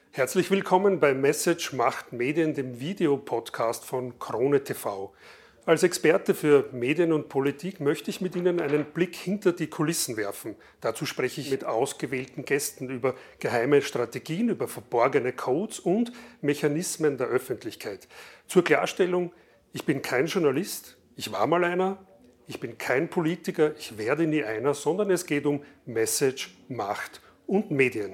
Herzlich willkommen bei Message macht Medien, dem Videopodcast von Krone TV. Als Experte für Medien und Politik möchte ich mit Ihnen einen Blick hinter die Kulissen werfen. Dazu spreche ich mit ausgewählten Gästen über geheime Strategien, über verborgene Codes und Mechanismen der Öffentlichkeit. Zur Klarstellung, ich bin kein Journalist, ich war mal einer, ich bin kein Politiker, ich werde nie einer, sondern es geht um Message, Macht und Medien.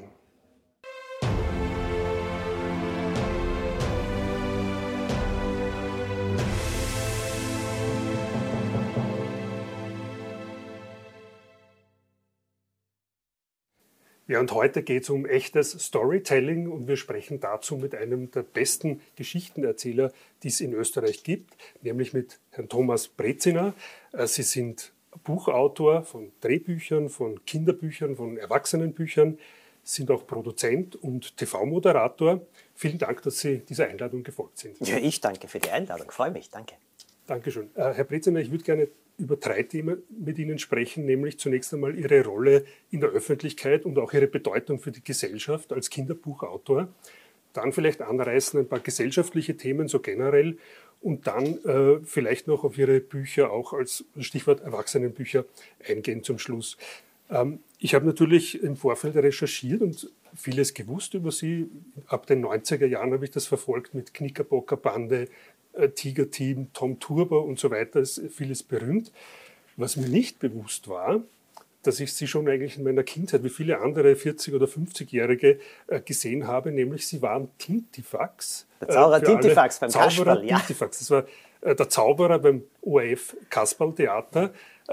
Ja, und heute geht es um echtes Storytelling und wir sprechen dazu mit einem der besten Geschichtenerzähler, die es in Österreich gibt, nämlich mit Herrn Thomas Brezina. Sie sind Buchautor von Drehbüchern, von Kinderbüchern, von Erwachsenenbüchern, sind auch Produzent und TV-Moderator. Vielen Dank, dass Sie dieser Einladung gefolgt sind. Ja, ich danke für die Einladung, freue mich, danke. Dankeschön. Herr Brezina, ich würde gerne über 3 Themen mit Ihnen sprechen, nämlich zunächst einmal Ihre Rolle in der Öffentlichkeit und auch Ihre Bedeutung für die Gesellschaft als Kinderbuchautor. Dann vielleicht anreißen ein paar gesellschaftliche Themen so generell und dann vielleicht noch auf Ihre Bücher auch als Stichwort Erwachsenenbücher eingehen zum Schluss. Ich habe natürlich im Vorfeld recherchiert und vieles gewusst über Sie. Ab den 90er Jahren habe ich das verfolgt mit Knickerbocker Bande, Tiger-Team, Tom Turbo und so weiter, ist vieles berühmt. Was mir nicht bewusst war, dass ich Sie schon eigentlich in meiner Kindheit, wie viele andere 40- oder 50-Jährige gesehen habe, nämlich Sie waren Tintifax. Der Zauberer Tintifax beim Kasperl, ja. Tintifax, das war der Zauberer beim ORF Kasperltheater.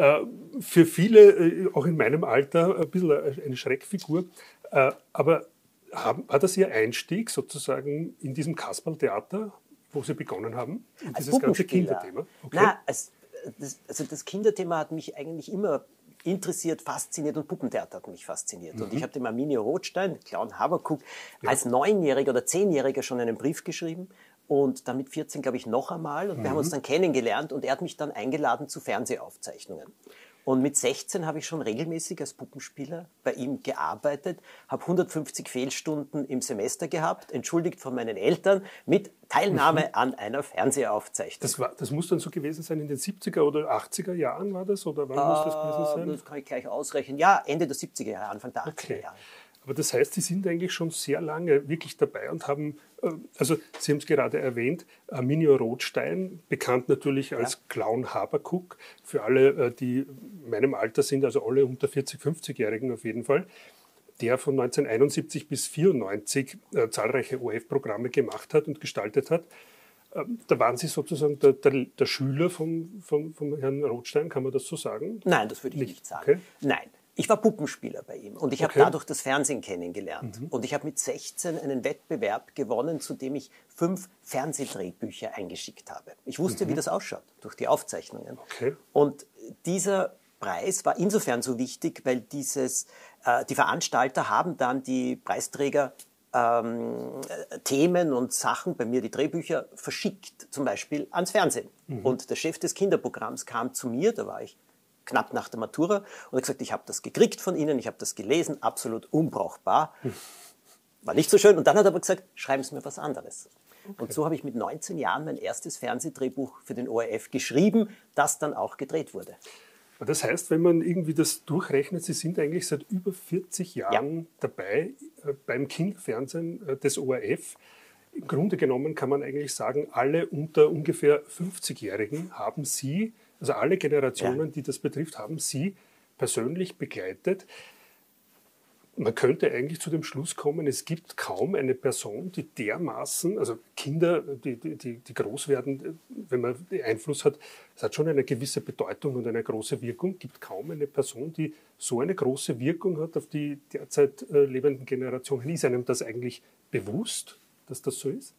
Für viele, auch in meinem Alter, ein bisschen eine Schreckfigur. Aber war das Ihr Einstieg sozusagen in diesem Kasperltheater, wo Sie begonnen haben? Als dieses ganze Puppenspieler. Kinderthema? Okay. Nein, das Kinderthema hat mich eigentlich immer interessiert, fasziniert und Puppentheater hat mich fasziniert. Und ich habe dem Arminio Rothstein, Clown Haberkuck, als 9-Jähriger oder 10-Jähriger schon einen Brief geschrieben und dann mit 14, glaube ich, noch einmal. Und wir haben uns dann kennengelernt und er hat mich dann eingeladen zu Fernsehaufzeichnungen. Und mit 16 habe ich schon regelmäßig als Puppenspieler bei ihm gearbeitet, habe 150 Fehlstunden im Semester gehabt, entschuldigt von meinen Eltern, mit Teilnahme an einer Fernsehaufzeichnung. Das muss dann so gewesen sein in den 70er oder 80er Jahren war das? Oder wann muss das gewesen sein? Das kann ich gleich ausrechnen. Ja, Ende der 70er Jahre, Anfang der 80er Okay. Jahre. Aber das heißt, Sie sind eigentlich schon sehr lange wirklich dabei und haben, also Sie haben es gerade erwähnt, Arminio Rothstein, bekannt natürlich als Clown Haberkuck, für alle, die in meinem Alter sind, also alle unter 40-, 50-Jährigen auf jeden Fall, der von 1971 bis 1994 zahlreiche ORF-Programme gemacht hat und gestaltet hat. Da waren Sie sozusagen der Schüler vom Herrn Rothstein, kann man das so sagen? Nein, das würde ich nicht sagen. Okay. Nein. Ich war Puppenspieler bei ihm und ich habe dadurch das Fernsehen kennengelernt. Und ich habe mit 16 einen Wettbewerb gewonnen, zu dem ich 5 Fernsehdrehbücher eingeschickt habe. Ich wusste, wie das ausschaut, durch die Aufzeichnungen. Okay. Und dieser Preis war insofern so wichtig, weil die Veranstalter haben dann die Preisträger Themen und Sachen, bei mir die Drehbücher, verschickt, zum Beispiel ans Fernsehen. Und der Chef des Kinderprogramms kam zu mir, da war ich knapp nach der Matura und hat gesagt, ich habe das gekriegt von Ihnen, ich habe das gelesen, absolut unbrauchbar. War nicht so schön. Und dann hat er aber gesagt, schreiben Sie mir was anderes. Okay. Und so habe ich mit 19 Jahren mein erstes Fernsehdrehbuch für den ORF geschrieben, das dann auch gedreht wurde. Das heißt, wenn man irgendwie das durchrechnet, Sie sind eigentlich seit über 40 Jahren dabei beim Kinderfernsehen des ORF. Im Grunde genommen kann man eigentlich sagen, alle unter ungefähr 50-Jährigen haben Sie, also alle Generationen, die das betrifft, haben Sie persönlich begleitet. Man könnte eigentlich zu dem Schluss kommen, es gibt kaum eine Person, die dermaßen, also Kinder, die groß werden, wenn man Einfluss hat, es hat schon eine gewisse Bedeutung und eine große Wirkung, gibt kaum eine Person, die so eine große Wirkung hat auf die derzeit lebenden Generationen. Ist einem das eigentlich bewusst, dass das so ist?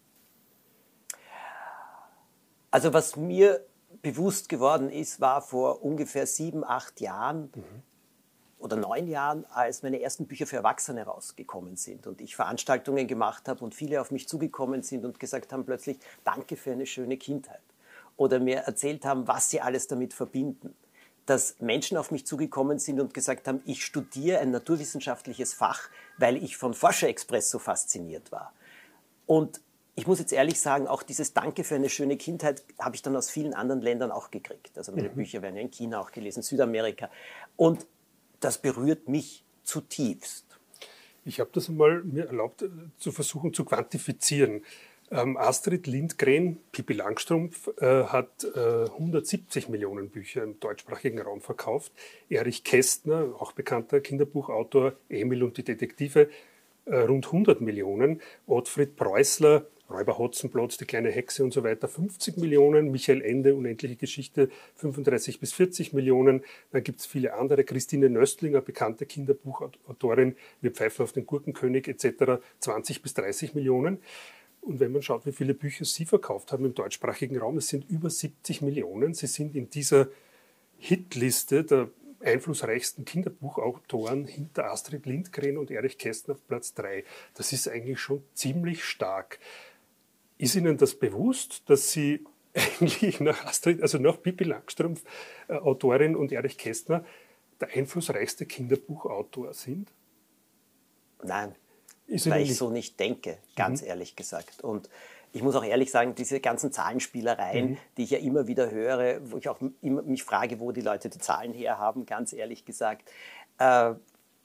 Also was mir bewusst geworden ist, war vor ungefähr 7, 8 Jahren oder 9 Jahren, als meine ersten Bücher für Erwachsene rausgekommen sind und ich Veranstaltungen gemacht habe und viele auf mich zugekommen sind und gesagt haben plötzlich, danke für eine schöne Kindheit. Oder mir erzählt haben, was sie alles damit verbinden. dass Menschen auf mich zugekommen sind und gesagt haben, ich studiere ein naturwissenschaftliches Fach, weil ich von Forscher-Express so fasziniert war. Und ich muss jetzt ehrlich sagen, auch dieses Danke für eine schöne Kindheit habe ich dann aus vielen anderen Ländern auch gekriegt. Also meine Bücher werden ja in China auch gelesen, Südamerika. Und das berührt mich zutiefst. Ich habe das einmal mir erlaubt, zu versuchen zu quantifizieren. Astrid Lindgren, Pippi Langstrumpf, hat 170 Millionen Bücher im deutschsprachigen Raum verkauft. Erich Kästner, auch bekannter Kinderbuchautor, Emil und die Detektive, rund 100 Millionen. Ottfried Preußler, Räuber Hotzenplotz, die kleine Hexe und so weiter, 50 Millionen. Michael Ende, Unendliche Geschichte, 35 bis 40 Millionen. Dann gibt es viele andere. Christine Nöstlinger, bekannte Kinderbuchautorin, Wir pfeifen auf den Gurkenkönig etc., 20 bis 30 Millionen. Und wenn man schaut, wie viele Bücher sie verkauft haben im deutschsprachigen Raum, es sind über 70 Millionen. Sie sind in dieser Hitliste der einflussreichsten Kinderbuchautoren hinter Astrid Lindgren und Erich Kästner auf Platz 3. Das ist eigentlich schon ziemlich stark. Ist Ihnen das bewusst, dass Sie eigentlich nach Astrid, also nach Pippi Langstrumpf, Autorin und Erich Kästner, der einflussreichste Kinderbuchautor sind? Nein, weil ich so nicht denke, ganz ehrlich gesagt. Und ich muss auch ehrlich sagen, diese ganzen Zahlenspielereien, die ich ja immer wieder höre, wo ich auch immer mich frage, wo die Leute die Zahlen herhaben, ganz ehrlich gesagt, nein,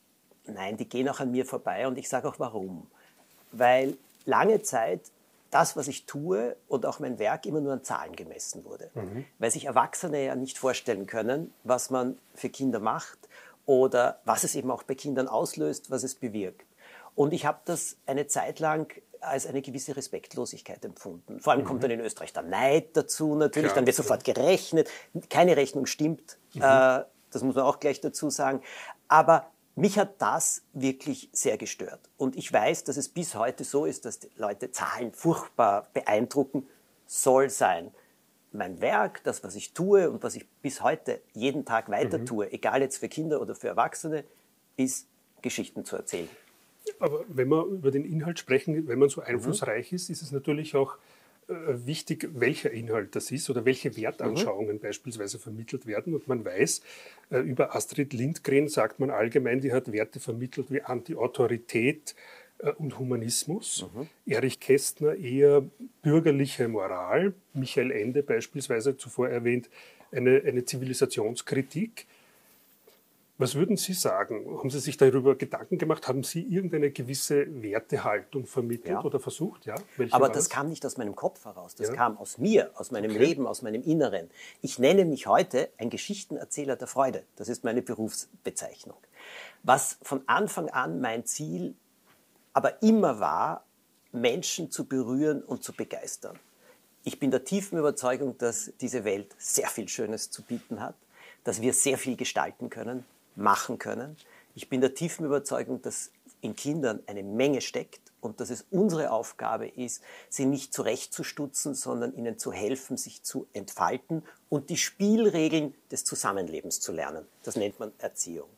die gehen auch an mir vorbei und ich sage auch warum. Weil lange Zeit das, was ich tue und auch mein Werk immer nur an Zahlen gemessen wurde. Weil sich Erwachsene ja nicht vorstellen können, was man für Kinder macht oder was es eben auch bei Kindern auslöst, was es bewirkt. Und ich habe das eine Zeit lang als eine gewisse Respektlosigkeit empfunden. Vor allem kommt dann in Österreich der Neid dazu natürlich, dann wird sofort gerechnet. Keine Rechnung stimmt, das muss man auch gleich dazu sagen. Aber mich hat das wirklich sehr gestört. Und ich weiß, dass es bis heute so ist, dass die Leute Zahlen furchtbar beeindrucken, soll sein. Mein Werk, das, was ich tue und was ich bis heute jeden Tag weiter tue, egal jetzt für Kinder oder für Erwachsene, ist Geschichten zu erzählen. Aber wenn wir über den Inhalt sprechen, wenn man so einflussreich ist, ist es natürlich auch wichtig, welcher Inhalt das ist oder welche Wertanschauungen beispielsweise vermittelt werden. Und man weiß, über Astrid Lindgren sagt man allgemein, die hat Werte vermittelt wie Anti-Autorität und Humanismus. Erich Kästner eher bürgerliche Moral. Michael Ende beispielsweise, zuvor erwähnt, eine Zivilisationskritik. Was würden Sie sagen? Haben Sie sich darüber Gedanken gemacht? Haben Sie irgendeine gewisse Wertehaltung vermittelt oder versucht? Ja? Aber das kam nicht aus meinem Kopf heraus, das kam aus mir, aus meinem Leben, aus meinem Inneren. Ich nenne mich heute ein Geschichtenerzähler der Freude. Das ist meine Berufsbezeichnung. Was von Anfang an mein Ziel aber immer war, Menschen zu berühren und zu begeistern. Ich bin der tiefen Überzeugung, dass diese Welt sehr viel Schönes zu bieten hat, dass wir sehr viel gestalten können, machen können. Ich bin der tiefen Überzeugung, dass in Kindern eine Menge steckt und dass es unsere Aufgabe ist, sie nicht zurechtzustutzen, sondern ihnen zu helfen, sich zu entfalten und die Spielregeln des Zusammenlebens zu lernen. Das nennt man Erziehung.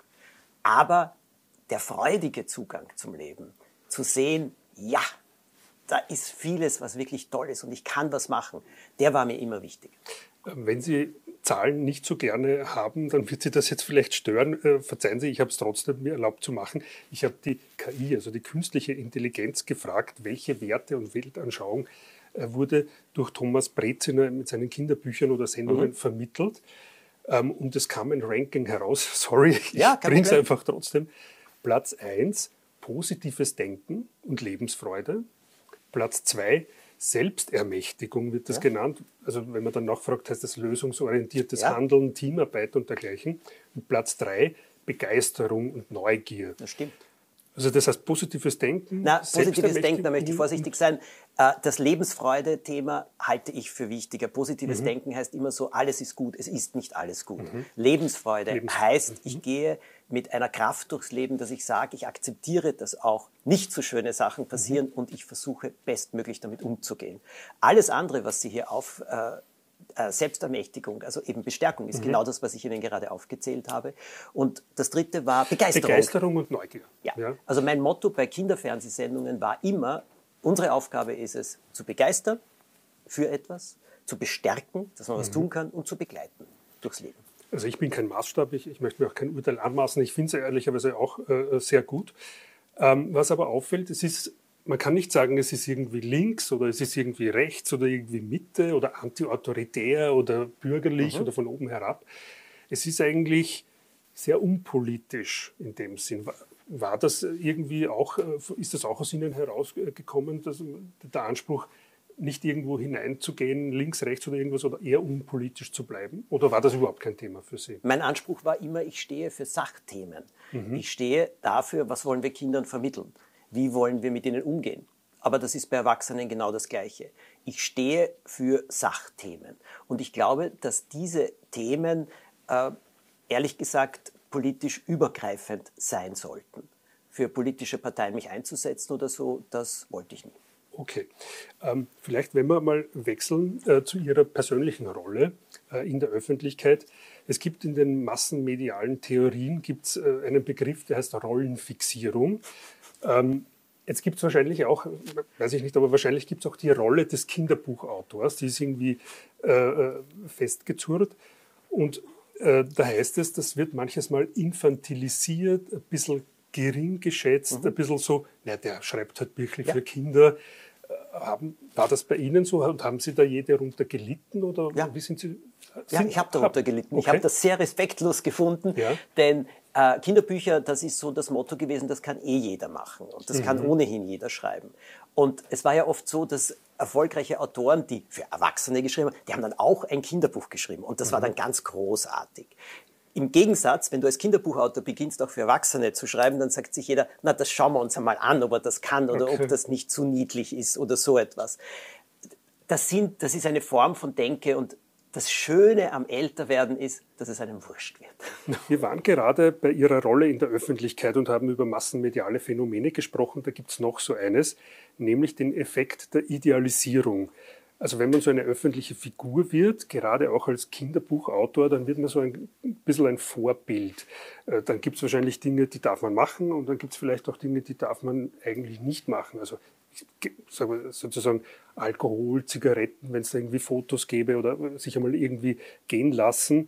Aber der freudige Zugang zum Leben, zu sehen, ja, da ist vieles, was wirklich toll ist und ich kann was machen, der war mir immer wichtig. Wenn Sie Zahlen nicht so gerne haben, dann wird Sie das jetzt vielleicht stören. Verzeihen Sie, ich habe es trotzdem mir erlaubt zu machen. Ich habe die KI, also die künstliche Intelligenz, gefragt, welche Werte und Weltanschauung wurde durch Thomas Breziner mit seinen Kinderbüchern oder Sendungen vermittelt. Und es kam ein Ranking heraus. Sorry, ich bringe es einfach trotzdem. Platz 1, positives Denken und Lebensfreude. Platz 2, Selbstermächtigung wird das genannt. Also wenn man dann nachfragt, heißt das lösungsorientiertes Handeln, Teamarbeit und dergleichen. Und Platz 3, Begeisterung und Neugier. Das stimmt. Also das heißt positives Denken. Na, positives Denken, da möchte ich vorsichtig sein. Das Lebensfreude-Thema halte ich für wichtiger. Positives Denken heißt immer so, alles ist gut, es ist nicht alles gut. Lebensfreude heißt, ich gehe mit einer Kraft durchs Leben, dass ich sage, ich akzeptiere, dass auch nicht so schöne Sachen passieren und ich versuche bestmöglich damit umzugehen. Alles andere, was Sie hier auf Selbstermächtigung, also eben Bestärkung, ist genau das, was ich Ihnen gerade aufgezählt habe. Und das dritte war Begeisterung. Begeisterung und Neugier. Ja. Also mein Motto bei Kinderfernsehsendungen war immer, unsere Aufgabe ist es, zu begeistern für etwas, zu bestärken, dass man was tun kann und zu begleiten durchs Leben. Also ich bin kein Maßstab, ich möchte mir auch kein Urteil anmaßen. Ich finde es ehrlicherweise auch sehr gut. Was aber auffällt, man kann nicht sagen, es ist irgendwie links oder es ist irgendwie rechts oder irgendwie Mitte oder antiautoritär oder bürgerlich oder von oben herab. Es ist eigentlich sehr unpolitisch in dem Sinn. War das irgendwie auch, ist das auch aus Ihnen herausgekommen, dass der Anspruch, nicht irgendwo hineinzugehen, links, rechts oder irgendwas, oder eher unpolitisch zu bleiben? Oder war das überhaupt kein Thema für Sie? Mein Anspruch war immer, ich stehe für Sachthemen. Ich stehe dafür, was wollen wir Kindern vermitteln? Wie wollen wir mit ihnen umgehen? Aber das ist bei Erwachsenen genau das Gleiche. Ich stehe für Sachthemen. Und ich glaube, dass diese Themen, ehrlich gesagt, politisch übergreifend sein sollten. Für politische Parteien mich einzusetzen oder so, das wollte ich nie. Okay. Vielleicht, wenn wir mal wechseln zu Ihrer persönlichen Rolle in der Öffentlichkeit. Es gibt in den massenmedialen Theorien einen Begriff, der heißt Rollenfixierung. Jetzt gibt es wahrscheinlich auch, weiß ich nicht, aber wahrscheinlich gibt es auch die Rolle des Kinderbuchautors, die ist irgendwie festgezurrt. Und da heißt es, das wird manches Mal infantilisiert, ein bisschen gering geschätzt, ein bisschen so, der schreibt halt wirklich für Kinder. War das bei Ihnen so und haben Sie da je darunter gelitten? Oder wie sind Sie? Ja, ich habe darunter gelitten. Okay. Ich habe das sehr respektlos gefunden, denn Kinderbücher, das ist so das Motto gewesen, das kann eh jeder machen und das kann ohnehin jeder schreiben. Und es war ja oft so, dass erfolgreiche Autoren, die für Erwachsene geschrieben haben, die haben dann auch ein Kinderbuch geschrieben und das war dann ganz großartig. Im Gegensatz, wenn du als Kinderbuchautor beginnst, auch für Erwachsene zu schreiben, dann sagt sich jeder, na, das schauen wir uns einmal an, ob er das kann oder ob das nicht zu niedlich ist oder so etwas. Das ist eine Form von Denke und das Schöne am Älterwerden ist, dass es einem wurscht wird. Wir waren gerade bei Ihrer Rolle in der Öffentlichkeit und haben über massenmediale Phänomene gesprochen. Da gibt es noch so eines, nämlich den Effekt der Idealisierung. Also wenn man so eine öffentliche Figur wird, gerade auch als Kinderbuchautor, dann wird man so ein bisschen ein Vorbild. Dann gibt es wahrscheinlich Dinge, die darf man machen und dann gibt es vielleicht auch Dinge, die darf man eigentlich nicht machen. Also sozusagen Alkohol, Zigaretten, wenn es da irgendwie Fotos gäbe oder sich einmal irgendwie gehen lassen.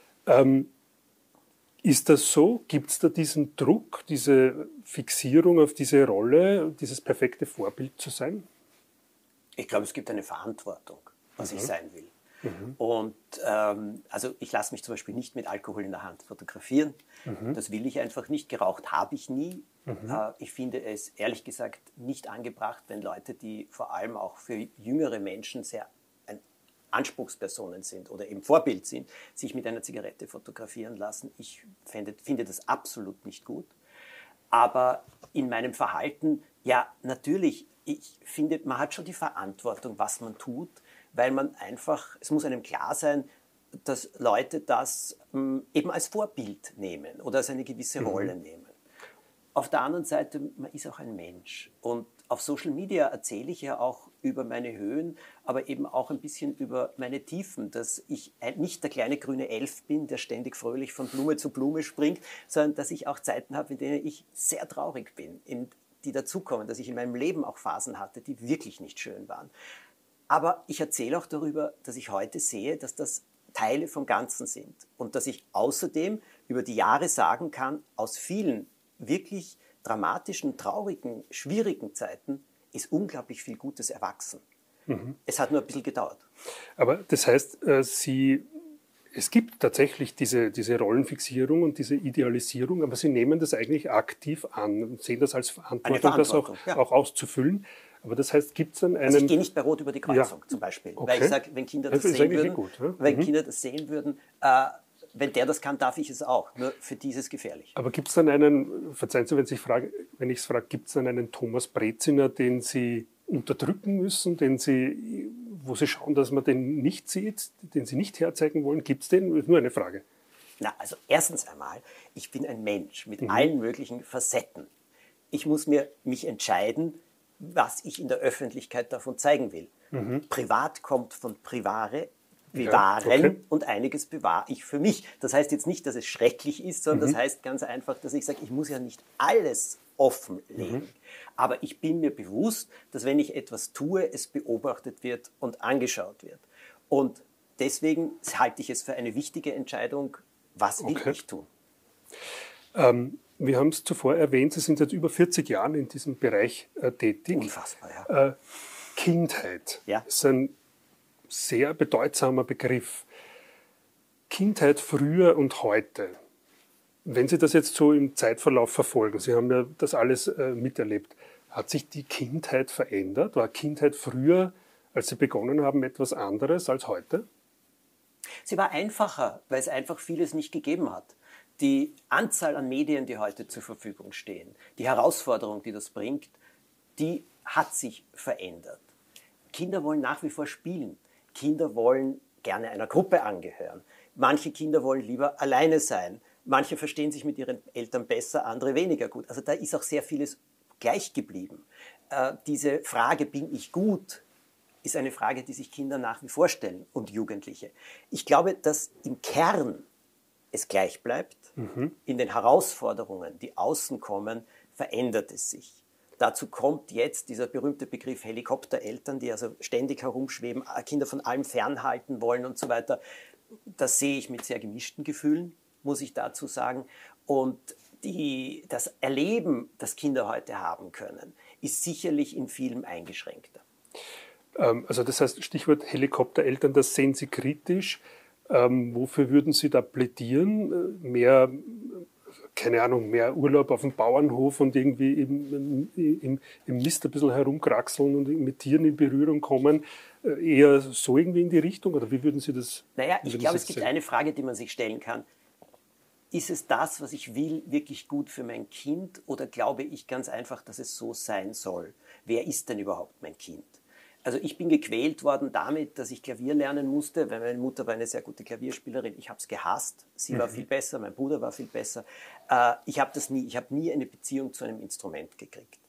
Ist das so? Gibt es da diesen Druck, diese Fixierung auf diese Rolle, dieses perfekte Vorbild zu sein? Ich glaube, es gibt eine Verantwortung, was ich sein will. Und also ich lasse mich zum Beispiel nicht mit Alkohol in der Hand fotografieren. Das will ich einfach nicht. Geraucht habe ich nie. Ich finde es ehrlich gesagt nicht angebracht, wenn Leute, die vor allem auch für jüngere Menschen sehr Anspruchspersonen sind oder eben Vorbild sind, sich mit einer Zigarette fotografieren lassen. Ich finde das absolut nicht gut. Aber in meinem Verhalten, ja, natürlich, ich finde, man hat schon die Verantwortung, was man tut, weil man einfach, es muss einem klar sein, dass Leute das eben als Vorbild nehmen oder als eine gewisse Rolle nehmen. Auf der anderen Seite, man ist auch ein Mensch und auf Social Media erzähle ich ja auch über meine Höhen, aber eben auch ein bisschen über meine Tiefen, dass ich nicht der kleine grüne Elf bin, der ständig fröhlich von Blume zu Blume springt, sondern dass ich auch Zeiten habe, in denen ich sehr traurig bin, die dazukommen, dass ich in meinem Leben auch Phasen hatte, die wirklich nicht schön waren. Aber ich erzähle auch darüber, dass ich heute sehe, dass das Teile vom Ganzen sind und dass ich außerdem über die Jahre sagen kann, aus vielen wirklich dramatischen, traurigen, schwierigen Zeiten ist unglaublich viel Gutes erwachsen. Es hat nur ein bisschen gedauert. Aber das heißt, es gibt tatsächlich diese Rollenfixierung und diese Idealisierung, aber Sie nehmen das eigentlich aktiv an und sehen das als Verantwortung, das auch auszufüllen. Aber das heißt, gibt es dann einen... Also ich gehe nicht bei Rot über die Kreuzung zum Beispiel, weil ich sage, wenn Kinder das sehen würden, Kinder das sehen würden, wenn der das kann, darf ich es auch. Nur für die ist es gefährlich. Aber gibt es dann einen, verzeihen Sie, wenn ich es frage, gibt es dann einen Thomas Breziner, den Sie unterdrücken müssen, wo Sie schauen, dass man den nicht sieht, den Sie nicht herzeigen wollen? Gibt es den? Nur eine Frage. Na, also erstens einmal, ich bin ein Mensch mit allen möglichen Facetten. Ich muss mich entscheiden, was ich in der Öffentlichkeit davon zeigen will. Privat kommt von Privare, bewahren und einiges bewahre ich für mich. Das heißt jetzt nicht, dass es schrecklich ist, sondern das heißt ganz einfach, dass ich sage, ich muss ja nicht alles offenlegen. Aber ich bin mir bewusst, dass wenn ich etwas tue, es beobachtet wird und angeschaut wird. Und deswegen halte ich es für eine wichtige Entscheidung, Was will ich tun? Wir haben es zuvor erwähnt, Sie sind seit über 40 Jahren in diesem Bereich tätig. Unfassbar, ja. Kindheit ist ein sehr bedeutsamer Begriff. Kindheit früher und heute. Wenn Sie das jetzt so im Zeitverlauf verfolgen, Sie haben ja das alles miterlebt, hat sich die Kindheit verändert? War Kindheit früher, als Sie begonnen haben, etwas anderes als heute? Sie war einfacher, weil es einfach vieles nicht gegeben hat. Die Anzahl an Medien, die heute zur Verfügung stehen, die Herausforderung, die das bringt, die hat sich verändert. Kinder wollen nach wie vor spielen. Kinder wollen gerne einer Gruppe angehören. Manche Kinder wollen lieber alleine sein. Manche verstehen sich mit ihren Eltern besser, andere weniger gut. Also da ist auch sehr vieles gleich geblieben. Diese Frage, bin ich gut, ist eine Frage, die sich Kinder nach wie vor stellen und Jugendliche. Ich glaube, dass im Kern es gleich bleibt. In den Herausforderungen, die außen kommen, verändert es sich. Dazu kommt jetzt dieser berühmte Begriff Helikoptereltern, die also ständig herumschweben, Kinder von allem fernhalten wollen und so weiter. Das sehe ich mit sehr gemischten Gefühlen, muss ich dazu sagen. Und das Erleben, das Kinder heute haben können, ist sicherlich in vielem eingeschränkter. Also das heißt, Stichwort Helikoptereltern, das sehen Sie kritisch. Wofür würden Sie da plädieren? Mehr, keine Ahnung, mehr Urlaub auf dem Bauernhof und irgendwie im Mist ein bisschen herumkraxeln und mit Tieren in Berührung kommen? Eher so irgendwie in die Richtung? Oder wie würden Sie das? Naja, ich glaube, es gibt eine Frage, die man sich stellen kann. Ist es das, was ich will, wirklich gut für mein Kind? Oder glaube ich ganz einfach, dass es so sein soll? Wer ist denn überhaupt mein Kind? Also ich bin gequält worden damit, dass ich Klavier lernen musste, weil meine Mutter war eine sehr gute Klavierspielerin. Ich habe es gehasst. Sie war viel besser, mein Bruder war viel besser. Ich habe nie eine Beziehung zu einem Instrument gekriegt.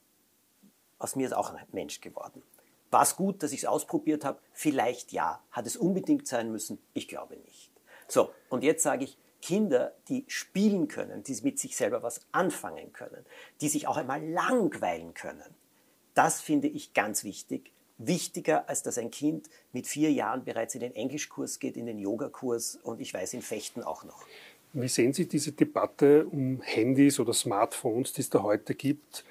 Aus mir ist auch ein Mensch geworden. War es gut, dass ich es ausprobiert habe? Vielleicht ja. Hat es unbedingt sein müssen? Ich glaube nicht. So, und jetzt sage ich, Kinder, die spielen können, die mit sich selber was anfangen können, die sich auch einmal langweilen können, das finde ich ganz wichtig. Wichtiger, als dass ein Kind mit 4 Jahren bereits in den Englischkurs geht, in den Yogakurs und ich weiß, in Fechten auch noch. Wie sehen Sie diese Debatte um Handys oder Smartphones, die es da heute gibt?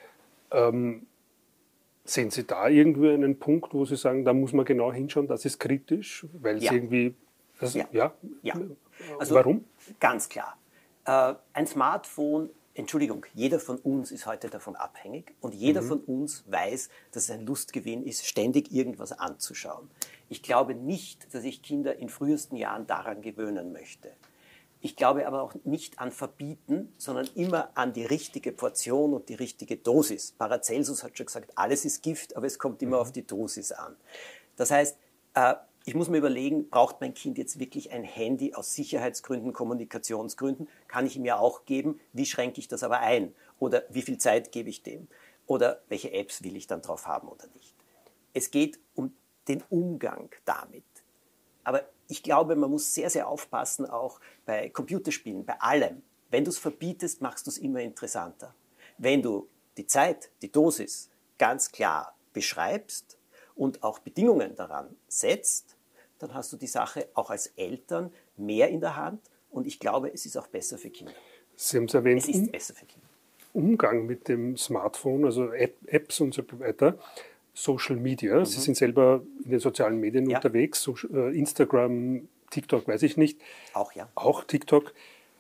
Sehen Sie da irgendwie einen Punkt, wo Sie sagen, da muss man genau hinschauen, das ist kritisch? Weil es irgendwie... Ja. Also, warum? Ganz klar. Ein Smartphone, Entschuldigung, jeder von uns ist heute davon abhängig und jeder von uns weiß, dass es ein Lustgewinn ist, ständig irgendwas anzuschauen. Ich glaube nicht, dass ich Kinder in frühesten Jahren daran gewöhnen möchte. Ich glaube aber auch nicht an Verbieten, sondern immer an die richtige Portion und die richtige Dosis. Paracelsus hat schon gesagt, alles ist Gift, aber es kommt immer auf die Dosis an. Das heißt, ich muss mir überlegen, braucht mein Kind jetzt wirklich ein Handy aus Sicherheitsgründen, Kommunikationsgründen? Kann ich ihm ja auch geben. Wie schränke ich das aber ein? Oder wie viel Zeit gebe ich dem? Oder welche Apps will ich dann drauf haben oder nicht? Es geht um den Umgang damit. Aber ich glaube, man muss sehr, sehr aufpassen, auch bei Computerspielen, bei allem. Wenn du es verbietest, machst du es immer interessanter. Wenn du die Zeit, die Dosis ganz klar beschreibst und auch Bedingungen daran setzt, dann hast du die Sache auch als Eltern mehr in der Hand und ich glaube, es ist auch besser für Kinder. Sie haben es erwähnt, es ist besser für Kinder. Umgang mit dem Smartphone, also Apps und so weiter, Social Media. Sie sind selber in den sozialen Medien unterwegs, Instagram, TikTok, weiß ich nicht. Auch, ja. Auch TikTok.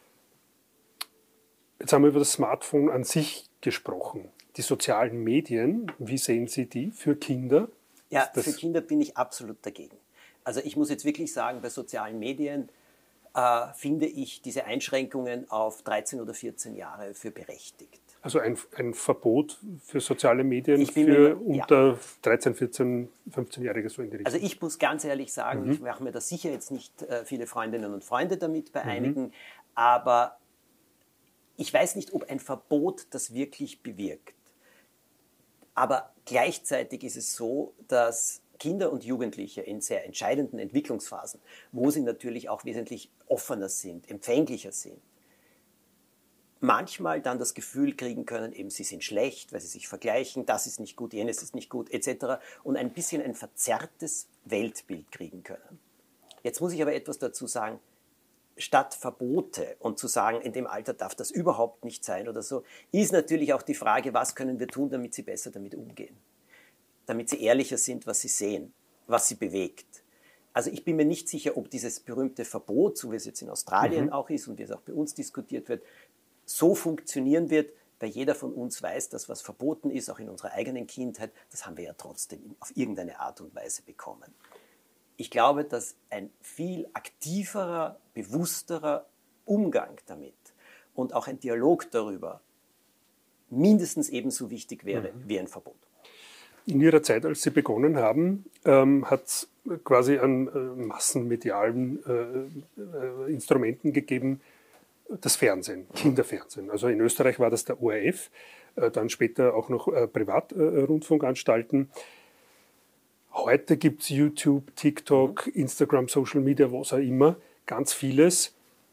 Jetzt haben wir über das Smartphone an sich gesprochen. Die sozialen Medien, wie sehen Sie die für Kinder? Ja, für Kinder bin ich absolut dagegen. Also ich muss jetzt wirklich sagen, bei sozialen Medien finde ich diese Einschränkungen auf 13 oder 14 Jahre für berechtigt. Also ein Verbot für soziale Medien unter 13, 14, 15-Jährige so in die Richtung? Also ich muss ganz ehrlich sagen, ich mache mir da sicher jetzt nicht viele Freundinnen und Freunde damit bei einigen, aber ich weiß nicht, ob ein Verbot das wirklich bewirkt. Aber gleichzeitig ist es so, dass Kinder und Jugendliche in sehr entscheidenden Entwicklungsphasen, wo sie natürlich auch wesentlich offener sind, empfänglicher sind, manchmal dann das Gefühl kriegen können, eben sie sind schlecht, weil sie sich vergleichen, das ist nicht gut, jenes ist nicht gut, etc. und ein bisschen ein verzerrtes Weltbild kriegen können. Jetzt muss ich aber etwas dazu sagen. statt Verbote und zu sagen, in dem Alter darf das überhaupt nicht sein oder so, ist natürlich auch die Frage, was können wir tun, damit sie besser damit umgehen. Damit sie ehrlicher sind, was sie sehen, was sie bewegt. Also ich bin mir nicht sicher, ob dieses berühmte Verbot, so wie es jetzt in Australien auch ist und wie es auch bei uns diskutiert wird, so funktionieren wird, weil jeder von uns weiß, dass was verboten ist, auch in unserer eigenen Kindheit, das haben wir ja trotzdem auf irgendeine Art und Weise bekommen. Ich glaube, dass ein viel aktiverer, bewussterer Umgang damit und auch ein Dialog darüber mindestens ebenso wichtig wäre wie ein Verbot. In Ihrer Zeit, als Sie begonnen haben, hat es quasi an massenmedialen Instrumenten gegeben, das Fernsehen, Kinderfernsehen. Also in Österreich war das der ORF, dann später auch noch Privatrundfunkanstalten. Heute gibt es YouTube, TikTok, Instagram, Social Media, was auch immer, ganz vieles,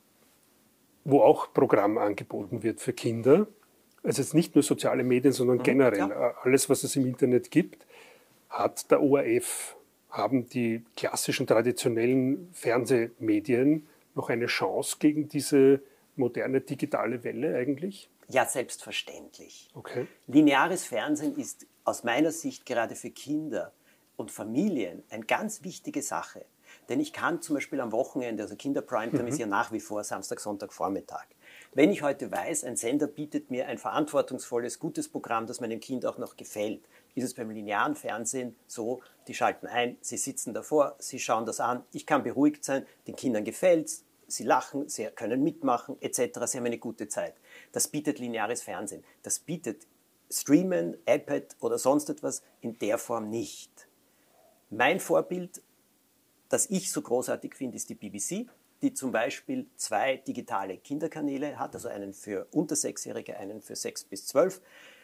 wo auch Programm angeboten wird für Kinder. Also jetzt nicht nur soziale Medien, sondern generell alles, was es im Internet gibt, hat der ORF, haben die klassischen, traditionellen Fernsehmedien noch eine Chance gegen diese moderne digitale Welle eigentlich? Ja, selbstverständlich. Okay. Lineares Fernsehen ist aus meiner Sicht gerade für Kinder und Familien eine ganz wichtige Sache. Denn ich kann zum Beispiel am Wochenende, also Kinder-Primetime ist ja nach wie vor Samstag, Sonntag, Vormittag. Wenn ich heute weiß, ein Sender bietet mir ein verantwortungsvolles, gutes Programm, das meinem Kind auch noch gefällt, ist es beim linearen Fernsehen so, die schalten ein, sie sitzen davor, sie schauen das an, ich kann beruhigt sein, den Kindern gefällt's, sie lachen, sie können mitmachen, etc., sie haben eine gute Zeit. Das bietet lineares Fernsehen. Das bietet Streamen, iPad oder sonst etwas in der Form nicht. Mein Vorbild, das ich so großartig finde, ist die BBC, die zum Beispiel 2 digitale Kinderkanäle hat, also einen für unter 6-Jährige, einen für 6 bis 12,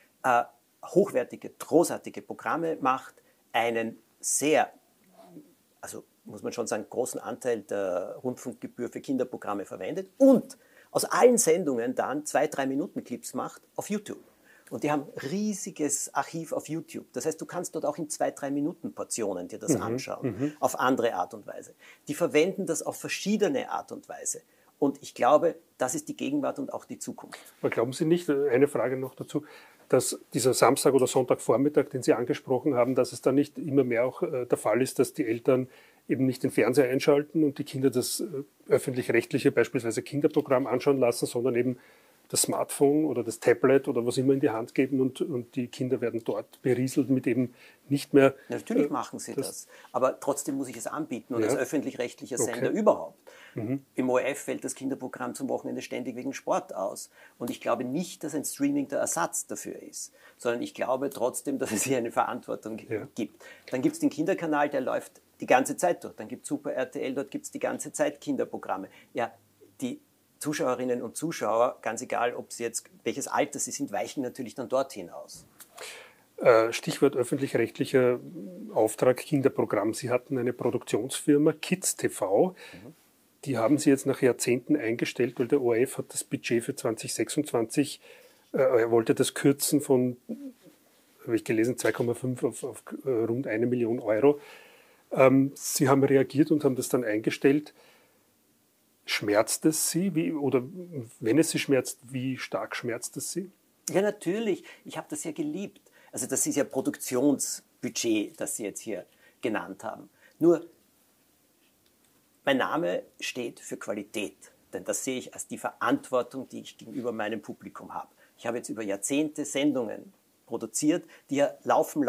hochwertige, großartige Programme macht, einen sehr, also muss man schon sagen, großen Anteil der Rundfunkgebühr für Kinderprogramme verwendet und aus allen Sendungen dann 2-3-Minuten-Clips macht auf YouTube. Und die haben ein riesiges Archiv auf YouTube. Das heißt, du kannst dort auch in 2-3-Minuten-Portionen dir das anschauen, auf andere Art und Weise. Die verwenden das auf verschiedene Art und Weise. Und ich glaube, das ist die Gegenwart und auch die Zukunft. Aber glauben Sie nicht, eine Frage noch dazu, dass dieser Samstag- oder Sonntagvormittag, den Sie angesprochen haben, dass es dann nicht immer mehr auch der Fall ist, dass die Eltern eben nicht den Fernseher einschalten und die Kinder das öffentlich-rechtliche, beispielsweise Kinderprogramm anschauen lassen, sondern eben das Smartphone oder das Tablet oder was immer in die Hand geben und die Kinder werden dort berieselt mit eben nicht mehr... Ja, natürlich machen sie das, aber trotzdem muss ich es anbieten und als öffentlich-rechtlicher Sender überhaupt. Im ORF fällt das Kinderprogramm zum Wochenende ständig wegen Sport aus und ich glaube nicht, dass ein Streaming der Ersatz dafür ist, sondern ich glaube trotzdem, dass es hier eine Verantwortung gibt. Dann gibt es den Kinderkanal, der läuft die ganze Zeit durch, dann gibt es Super RTL, dort gibt es die ganze Zeit Kinderprogramme. Ja, die Zuschauerinnen und Zuschauer, ganz egal, ob sie jetzt welches Alter sie sind, weichen natürlich dann dorthin aus. Stichwort öffentlich-rechtlicher Auftrag Kinderprogramm. Sie hatten eine Produktionsfirma, Kids TV. Die haben Sie jetzt nach Jahrzehnten eingestellt, weil der ORF hat das Budget für 2026, er wollte das kürzen von, habe ich gelesen, 2,5 auf rund 1 Million Euro. Sie haben reagiert und haben das dann eingestellt. Schmerzt es Sie? Oder wenn es Sie schmerzt, wie stark schmerzt es Sie? Ja, natürlich. Ich habe das ja geliebt. Also das ist ja Produktionsbudget, das Sie jetzt hier genannt haben. Nur, mein Name steht für Qualität. Denn das sehe ich als die Verantwortung, die ich gegenüber meinem Publikum habe. Ich habe jetzt über Jahrzehnte Sendungen produziert, die ja laufen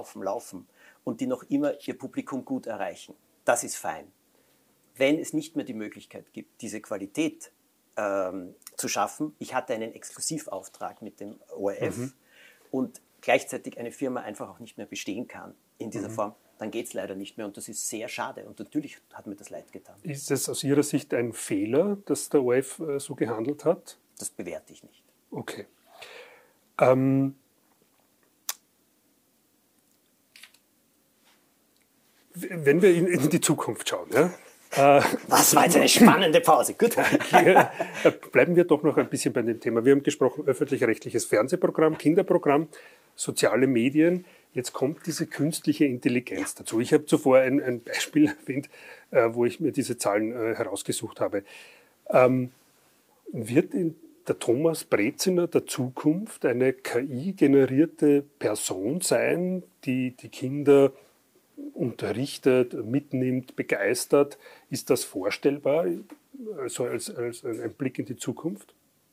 und die noch immer ihr Publikum gut erreichen. Das ist fein. Wenn es nicht mehr die Möglichkeit gibt, diese Qualität zu schaffen, ich hatte einen Exklusivauftrag mit dem ORF und gleichzeitig eine Firma einfach auch nicht mehr bestehen kann in dieser Form, dann geht es leider nicht mehr und das ist sehr schade und natürlich hat mir das leid getan. Ist es aus Ihrer Sicht ein Fehler, dass der ORF so gehandelt hat? Das bewerte ich nicht. Okay. Wenn wir in die Zukunft schauen, ja? Was war jetzt eine spannende Pause. Gut. Bleiben wir doch noch ein bisschen bei dem Thema. Wir haben gesprochen, öffentlich-rechtliches Fernsehprogramm, Kinderprogramm, soziale Medien. Jetzt kommt diese künstliche Intelligenz dazu. Ich habe zuvor ein Beispiel erwähnt, wo ich mir diese Zahlen herausgesucht habe. Wird der Thomas Breziner der Zukunft eine KI-generierte Person sein, die die Kinder unterrichtet, mitnimmt, begeistert? Ist das vorstellbar, also als ein Blick in die Zukunft?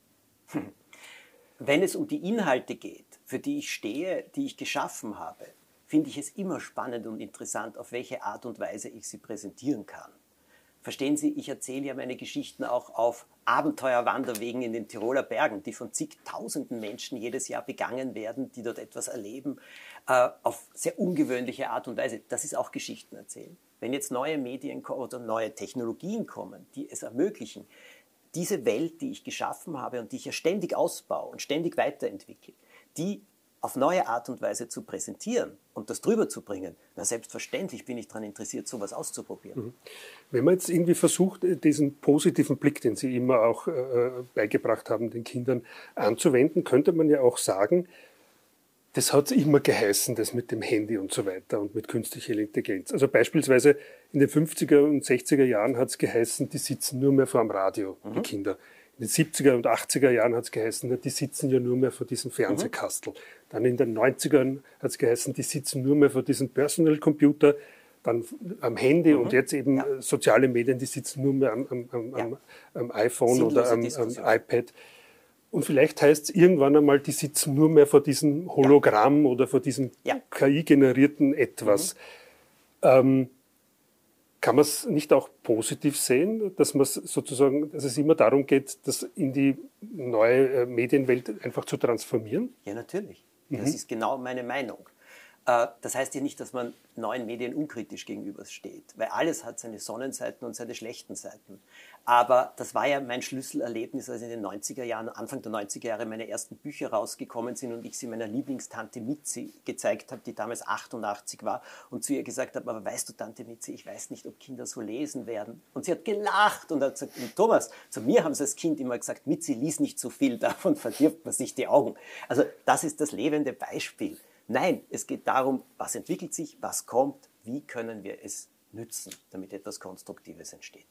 Wenn es um die Inhalte geht, für die ich stehe, die ich geschaffen habe, finde ich es immer spannend und interessant, auf welche Art und Weise ich sie präsentieren kann. Verstehen Sie, ich erzähle ja meine Geschichten auch auf Abenteuerwanderwegen in den Tiroler Bergen, die von zigtausenden Menschen jedes Jahr begangen werden, die dort etwas erleben, auf sehr ungewöhnliche Art und Weise. Das ist auch Geschichten erzählen. Wenn jetzt neue Medien oder neue Technologien kommen, die es ermöglichen, diese Welt, die ich geschaffen habe und die ich ja ständig ausbaue und ständig weiterentwickle, die auf neue Art und Weise zu präsentieren und das drüber zu bringen, na selbstverständlich bin ich daran interessiert, sowas auszuprobieren. Wenn man jetzt irgendwie versucht, diesen positiven Blick, den Sie immer auch beigebracht haben, den Kindern anzuwenden, könnte man ja auch sagen, das hat es immer geheißen, das mit dem Handy und so weiter und mit künstlicher Intelligenz. Also beispielsweise in den 50er und 60er Jahren hat es geheißen, die sitzen nur mehr vor dem Radio, die Kinder. In den 70er und 80er Jahren hat es geheißen, die sitzen ja nur mehr vor diesem Fernsehkastel. Dann in den 90ern hat es geheißen, die sitzen nur mehr vor diesem Personal Computer, dann am Handy und jetzt eben soziale Medien, die sitzen nur mehr am iPhone oder am iPad. Und vielleicht heißt es irgendwann einmal, die sitzen nur mehr vor diesem Hologramm oder vor diesem KI-generierten Etwas. Kann man es nicht auch positiv sehen, dass man sozusagen, dass es immer darum geht, das in die neue Medienwelt einfach zu transformieren? Ja, natürlich. Das ist genau meine Meinung. Das heißt ja nicht, dass man neuen Medien unkritisch gegenübersteht, weil alles hat seine Sonnenseiten und seine schlechten Seiten. Aber das war ja mein Schlüsselerlebnis, als in den 90er Jahren, Anfang der 90er Jahre meine ersten Bücher rausgekommen sind und ich sie meiner Lieblingstante Mitzi gezeigt habe, die damals 88 war und zu ihr gesagt habe, aber weißt du, Tante Mitzi, ich weiß nicht, ob Kinder so lesen werden. Und sie hat gelacht und hat gesagt, Thomas, zu mir haben sie als Kind immer gesagt, Mitzi, lies nicht so viel, davon verdirbt man sich die Augen. Also das ist das lebende Beispiel. Nein, es geht darum, was entwickelt sich, was kommt, wie können wir es nützen, damit etwas Konstruktives entsteht.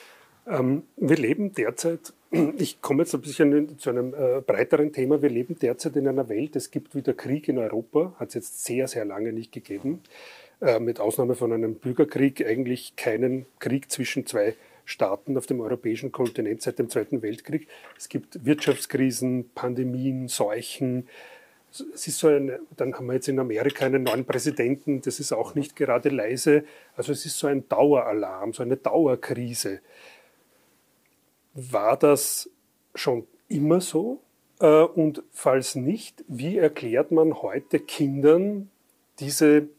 Wir leben derzeit, ich komme jetzt ein bisschen zu einem breiteren Thema, wir leben derzeit in einer Welt, es gibt wieder Krieg in Europa, hat es jetzt sehr, sehr lange nicht gegeben, mit Ausnahme von einem Bürgerkrieg, eigentlich keinen Krieg zwischen zwei Staaten auf dem europäischen Kontinent seit dem Zweiten Weltkrieg. Es gibt Wirtschaftskrisen, Pandemien, Seuchen. Es ist dann haben wir jetzt in Amerika einen neuen Präsidenten, das ist auch nicht gerade leise. Also es ist so ein Daueralarm, so eine Dauerkrise. War das schon immer so? Und falls nicht, wie erklärt man heute Kindern diese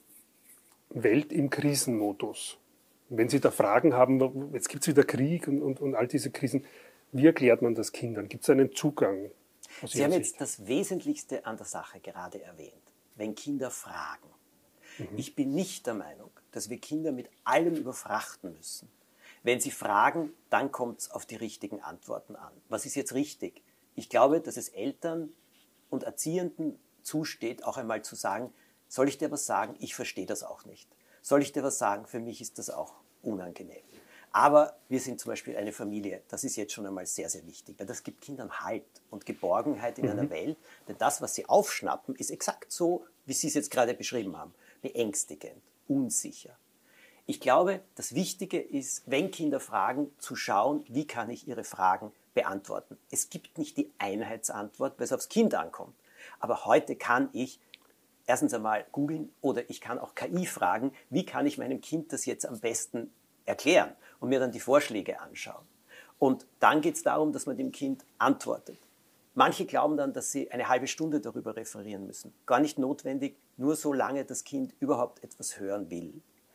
Welt im Krisenmodus? Wenn Sie da Fragen haben, jetzt gibt es wieder Krieg und all diese Krisen, wie erklärt man das Kindern? Gibt es einen Zugang? Sie haben jetzt das Wesentlichste an der Sache gerade erwähnt, wenn Kinder fragen. Ich bin nicht der Meinung, dass wir Kinder mit allem überfrachten müssen. Wenn sie fragen, dann kommt es auf die richtigen Antworten an. Was ist jetzt richtig? Ich glaube, dass es Eltern und Erziehenden zusteht, auch einmal zu sagen, soll ich dir was sagen? Ich verstehe das auch nicht. Soll ich dir was sagen? Für mich ist das auch unangenehm. Aber wir sind zum Beispiel eine Familie, das ist jetzt schon einmal sehr, sehr wichtig, weil das gibt Kindern Halt und Geborgenheit in einer Welt, denn das, was sie aufschnappen, ist exakt so, wie Sie es jetzt gerade beschrieben haben, beängstigend, unsicher. Ich glaube, das Wichtige ist, wenn Kinder fragen, zu schauen, wie kann ich ihre Fragen beantworten. Es gibt nicht die Einheitsantwort, weil es aufs Kind ankommt. Aber heute kann ich erstens einmal googeln oder ich kann auch KI fragen, wie kann ich meinem Kind das jetzt am besten erklären und mir dann die Vorschläge anschauen. Und dann geht es darum, dass man dem Kind antwortet. Manche glauben dann, dass sie eine halbe Stunde darüber referieren müssen. Gar nicht notwendig, nur solange das Kind überhaupt etwas hören will.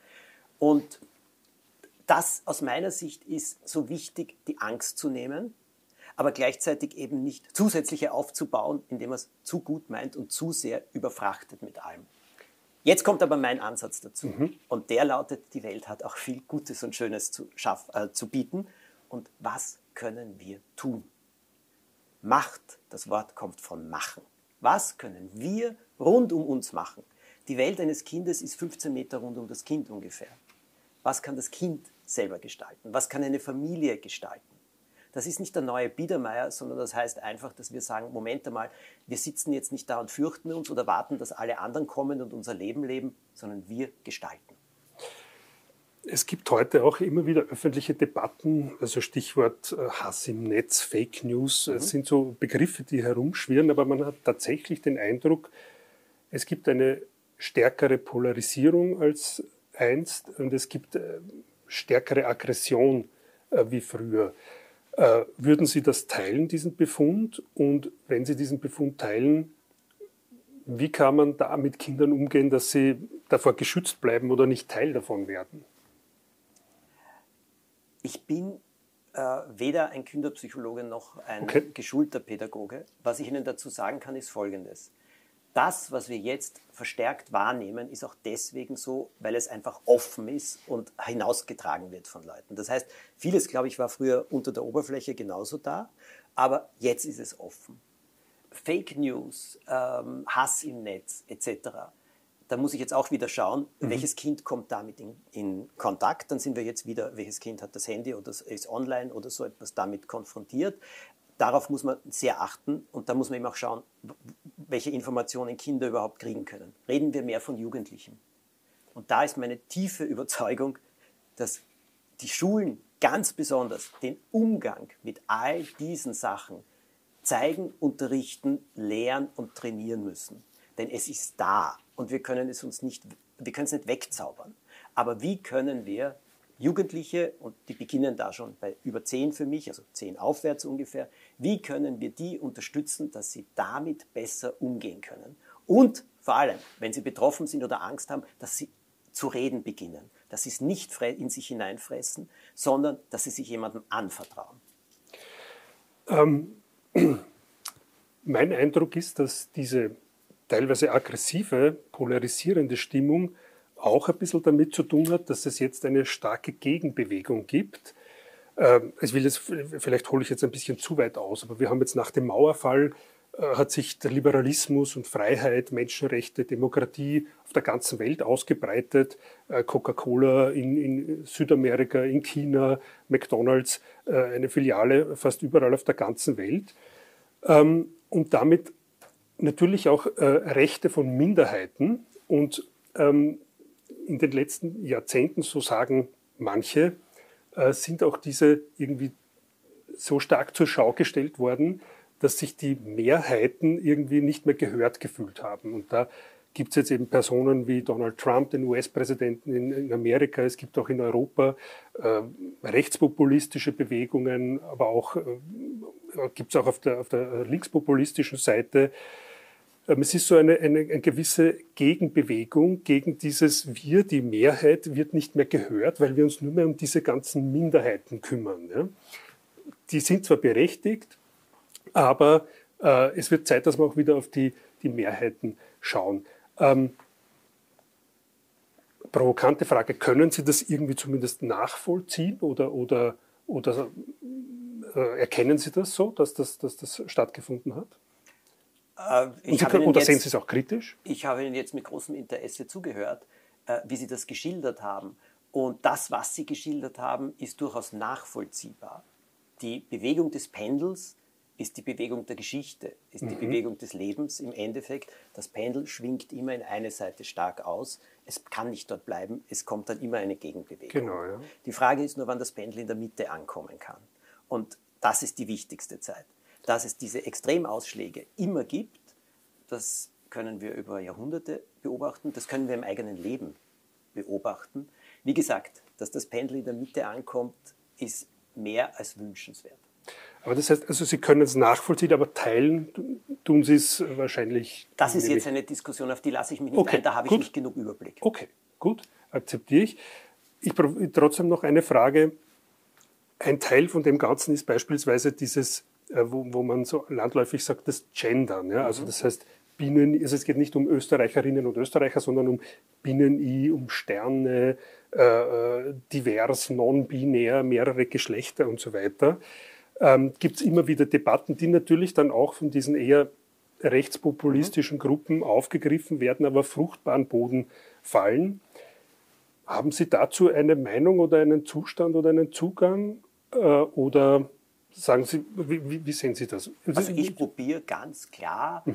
Und das aus meiner Sicht ist so wichtig, die Angst zu nehmen, aber gleichzeitig eben nicht zusätzliche aufzubauen, indem man es zu gut meint und zu sehr überfrachtet mit allem. Jetzt kommt aber mein Ansatz dazu. Und der lautet, die Welt hat auch viel Gutes und Schönes zu bieten. Und was können wir tun? Macht, das Wort kommt von machen. Was können wir rund um uns machen? Die Welt eines Kindes ist 15 Meter rund um das Kind ungefähr. Was kann das Kind selber gestalten? Was kann eine Familie gestalten? Das ist nicht der neue Biedermeier, sondern das heißt einfach, dass wir sagen, Moment einmal, wir sitzen jetzt nicht da und fürchten uns oder warten, dass alle anderen kommen und unser Leben leben, sondern wir gestalten. Es gibt heute auch immer wieder öffentliche Debatten, also Stichwort Hass im Netz, Fake News, es sind so Begriffe, die herumschwirren, aber man hat tatsächlich den Eindruck, es gibt eine stärkere Polarisierung als einst und es gibt stärkere Aggression wie früher. Würden Sie das teilen, diesen Befund? Und wenn Sie diesen Befund teilen, wie kann man da mit Kindern umgehen, dass sie davor geschützt bleiben oder nicht Teil davon werden? Ich bin weder ein Kinderpsychologe noch ein geschulter Pädagoge. Was ich Ihnen dazu sagen kann, ist Folgendes. Das, was wir jetzt verstärkt wahrnehmen, ist auch deswegen so, weil es einfach offen ist und hinausgetragen wird von Leuten. Das heißt, vieles, glaube ich, war früher unter der Oberfläche genauso da, aber jetzt ist es offen. Fake News, Hass im Netz etc., da muss ich jetzt auch wieder schauen, welches Kind kommt damit in Kontakt. Dann sind wir jetzt wieder, welches Kind hat das Handy oder ist online oder so etwas damit konfrontiert. Darauf muss man sehr achten und da muss man eben auch schauen, welche Informationen Kinder überhaupt kriegen können. Reden wir mehr von Jugendlichen. Und da ist meine tiefe Überzeugung, dass die Schulen ganz besonders den Umgang mit all diesen Sachen zeigen, unterrichten, lehren und trainieren müssen. Denn es ist da und wir können es nicht wegzaubern. Aber wie können wir Jugendliche, und die beginnen da schon bei über 10 für mich, also 10 aufwärts ungefähr, wie können wir die unterstützen, dass sie damit besser umgehen können? Und vor allem, wenn sie betroffen sind oder Angst haben, dass sie zu reden beginnen. Dass sie es nicht in sich hineinfressen, sondern dass sie sich jemandem anvertrauen. Mein Eindruck ist, dass diese teilweise aggressive, polarisierende Stimmung auch ein bisschen damit zu tun hat, dass es jetzt eine starke Gegenbewegung gibt. Vielleicht hole ich jetzt ein bisschen zu weit aus, aber wir haben jetzt nach dem Mauerfall, hat sich der Liberalismus und Freiheit, Menschenrechte, Demokratie auf der ganzen Welt ausgebreitet. Coca-Cola in Südamerika, in China, McDonald's, eine Filiale fast überall auf der ganzen Welt. Und damit natürlich auch Rechte von Minderheiten. Und in den letzten Jahrzehnten, so sagen manche, sind auch diese irgendwie so stark zur Schau gestellt worden, dass sich die Mehrheiten irgendwie nicht mehr gehört gefühlt haben. Und da gibt es jetzt eben Personen wie Donald Trump, den US-Präsidenten in Amerika, es gibt auch in Europa rechtspopulistische Bewegungen, aber auch gibt es auch auf der linkspopulistischen Seite. Es ist so eine gewisse Gegenbewegung gegen dieses Wir, die Mehrheit wird nicht mehr gehört, weil wir uns nur mehr um diese ganzen Minderheiten kümmern. Ja? Die sind zwar berechtigt, aber es wird Zeit, dass wir auch wieder auf die Mehrheiten schauen. Provokante Frage, können Sie das irgendwie zumindest nachvollziehen oder erkennen Sie das so, dass das stattgefunden hat? Oder sehen Sie es auch kritisch? Ich habe Ihnen jetzt mit großem Interesse zugehört, wie Sie das geschildert haben. Und das, was Sie geschildert haben, ist durchaus nachvollziehbar. Die Bewegung des Pendels ist die Bewegung der Geschichte, ist die Bewegung des Lebens im Endeffekt. Das Pendel schwingt immer in eine Seite stark aus. Es kann nicht dort bleiben, es kommt dann immer eine Gegenbewegung. Genau, ja. Die Frage ist nur, wann das Pendel in der Mitte ankommen kann. Und das ist die wichtigste Zeit. Dass es diese Extremausschläge immer gibt, das können wir über Jahrhunderte beobachten, das können wir im eigenen Leben beobachten. Wie gesagt, dass das Pendel in der Mitte ankommt, ist mehr als wünschenswert. Aber das heißt, also Sie können es nachvollziehen, aber teilen tun Sie es wahrscheinlich. Das ist jetzt eine Diskussion, auf die lasse ich mich nicht ein, da habe ich nicht genug Überblick. Okay, gut, akzeptiere ich. Trotzdem noch eine Frage. Ein Teil von dem Ganzen ist beispielsweise dieses, wo man so landläufig sagt, das Gendern. Ja? Also das heißt, also es geht nicht um Österreicherinnen und Österreicher, sondern um Binnen-I, um Sterne, divers, non-binär, mehrere Geschlechter und so weiter. Gibt es immer wieder Debatten, die natürlich dann auch von diesen eher rechtspopulistischen Gruppen aufgegriffen werden, aber auf fruchtbaren Boden fallen. Haben Sie dazu eine Meinung oder einen Zustand oder einen Zugang? Oder Sagen Sie, wie sehen Sie das? Also ich probiere ganz klar,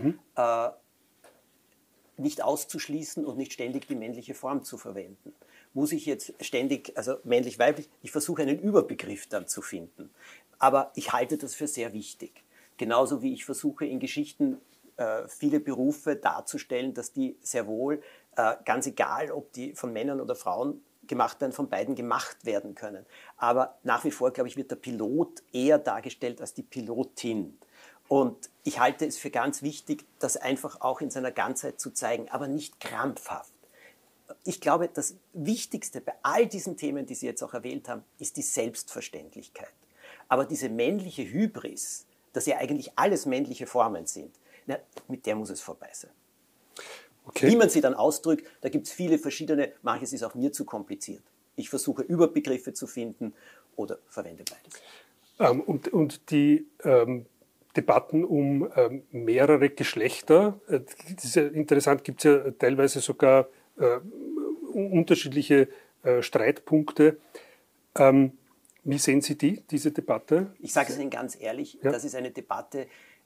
nicht auszuschließen und nicht ständig die männliche Form zu verwenden. Muss ich jetzt ständig, also männlich-weiblich, ich versuche einen Überbegriff dann zu finden. Aber ich halte das für sehr wichtig. Genauso wie ich versuche in Geschichten viele Berufe darzustellen, dass die sehr wohl, ganz egal, ob die von Männern oder Frauen gemacht werden, von beiden gemacht werden können. Aber nach wie vor, glaube ich, wird der Pilot eher dargestellt als die Pilotin. Und ich halte es für ganz wichtig, das einfach auch in seiner Ganzheit zu zeigen, aber nicht krampfhaft. Ich glaube, das Wichtigste bei all diesen Themen, die Sie jetzt auch erwähnt haben, ist die Selbstverständlichkeit. Aber diese männliche Hybris, dass ja eigentlich alles männliche Formen sind, na, mit der muss es vorbei sein. Okay. Wie man sie dann ausdrückt, da gibt es viele verschiedene, manches ist auch mir zu kompliziert. Ich versuche Überbegriffe zu finden oder verwende beides. Und die Debatten um mehrere Geschlechter, das ist ja interessant, gibt es ja teilweise sogar unterschiedliche Streitpunkte. Wie sehen Sie diese Debatte? Ich sage es Ihnen ganz ehrlich, ja? Das ist eine Debatte,